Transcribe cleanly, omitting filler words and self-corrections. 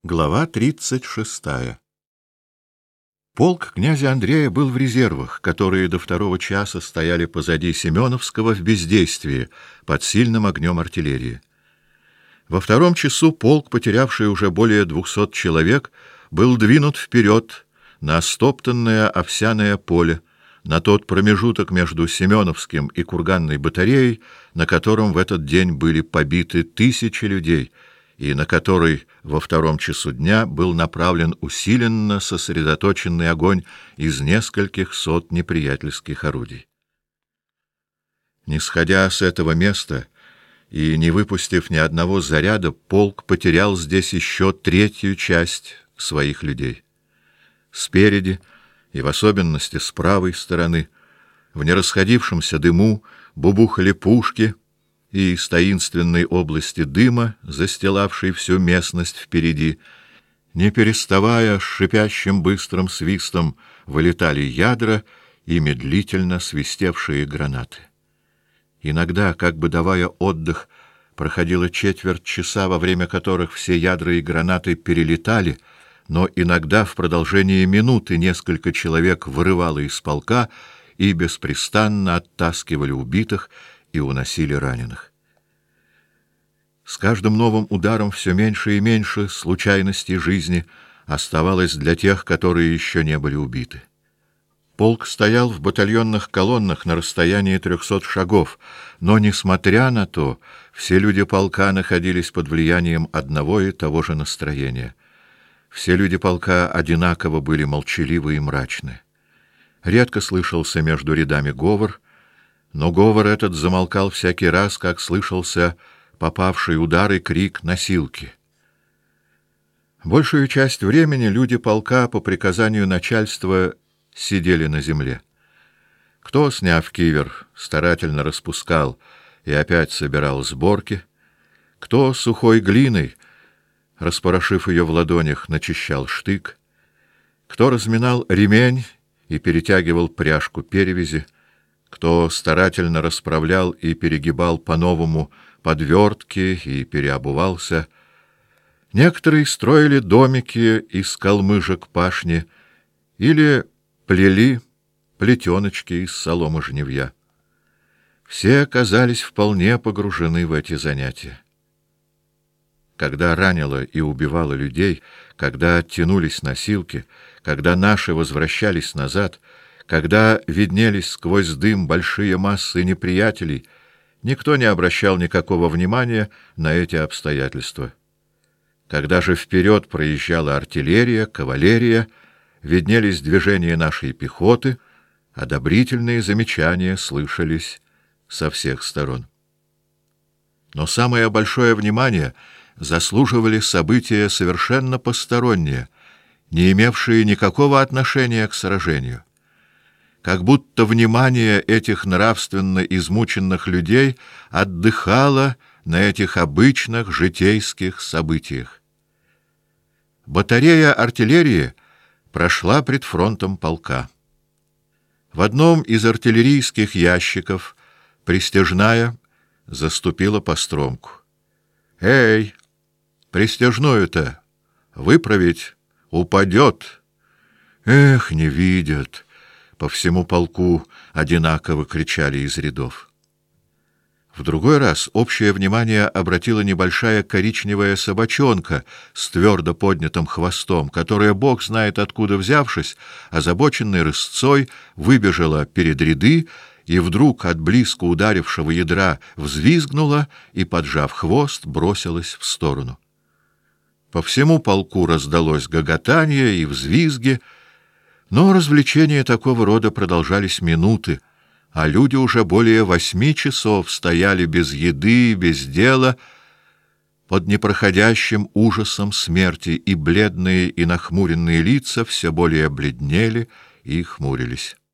Глава 36. Полк князя Андрея был в резервах, которые до 2 часа стояли позади Семеновского в бездействии под сильным огнем артиллерии. Во 2 часу полк, потерявший уже более 200 человек, был двинут вперед на стоптанное овсяное поле, на тот промежуток между Семеновским и Курганной батареей, на котором в этот день были побиты тысячи людей, и на который во 2 часу дня был направлен усиленно сосредоточенный огонь из нескольких сот неприятельских орудий. Не сходя с этого места и не выпустив ни одного заряда, полк потерял здесь еще 1/3 часть своих людей. Спереди, и в особенности с правой стороны, в нерасходившемся дыму бубухали пушки, и из таинственной области дыма, застилавшей всю местность впереди, не переставая с шипящим быстрым свистом, вылетали ядра и медлительно свистевшие гранаты. Иногда, как бы давая отдых, проходило 1/4 часа, во время которых все ядра и гранаты перелетали, но иногда в продолжении минуты несколько человек вырывало из полка и беспрестанно оттаскивали убитых и уносили раненых. С каждым новым ударом все меньше и меньше случайностей жизни оставалось для тех, которые еще не были убиты. Полк стоял в батальонных колоннах на расстоянии 300 шагов, но, несмотря на то, все люди полка находились под влиянием одного и того же настроения. Все люди полка одинаково были молчаливы и мрачны. Редко слышался между рядами говор, но говор этот замолкал всякий раз, как слышался попавший удар и крик носилки. Большую часть времени люди полка по приказанию начальства сидели на земле. Кто, сняв кивер, старательно распускал и опять собирал сборки, кто сухой глиной, распорошив ее в ладонях, начищал штык, кто разминал ремень и перетягивал пряжку перевязи, кто старательно расправлял и перегибал по-новому подвертки и переобувался. Некоторые строили домики из калмыжек пашни или плели плетеночки из соломы жнивья. Все оказались вполне погружены в эти занятия. Когда ранило и убивало людей, когда оттянулись носилки, когда наши возвращались назад, когда виднелись сквозь дым большие массы неприятелей, никто не обращал никакого внимания на эти обстоятельства. Когда же вперед проезжала артиллерия, кавалерия, виднелись движения нашей пехоты, одобрительные замечания слышались со всех сторон. Но самое большое внимание заслуживали события совершенно посторонние, не имевшие никакого отношения к сражению. Как будто внимание этих нравственно измученных людей отдыхало на этих обычных житейских событиях. Батарея артиллерии прошла пред фронтом полка. В одном из артиллерийских ящиков пристяжная заступила по стромку. «Эй, пристяжную-то выправить, упадет!» «Эх, не видят!» По всему полку одинаково кричали из рядов. В другой раз общее внимание обратила небольшая коричневая собачонка с твердо поднятым хвостом, которая, бог знает откуда взявшись, озабоченной рысцой выбежала перед ряды и вдруг от близко ударившего ядра взвизгнула и, поджав хвост, бросилась в сторону. По всему полку раздалось гоготанье и взвизги, но развлечения такого рода продолжались минуты, а люди уже более 8 часов стояли без еды, без дела, под непроходящим ужасом смерти, и бледные и нахмуренные лица все более бледнели и хмурились.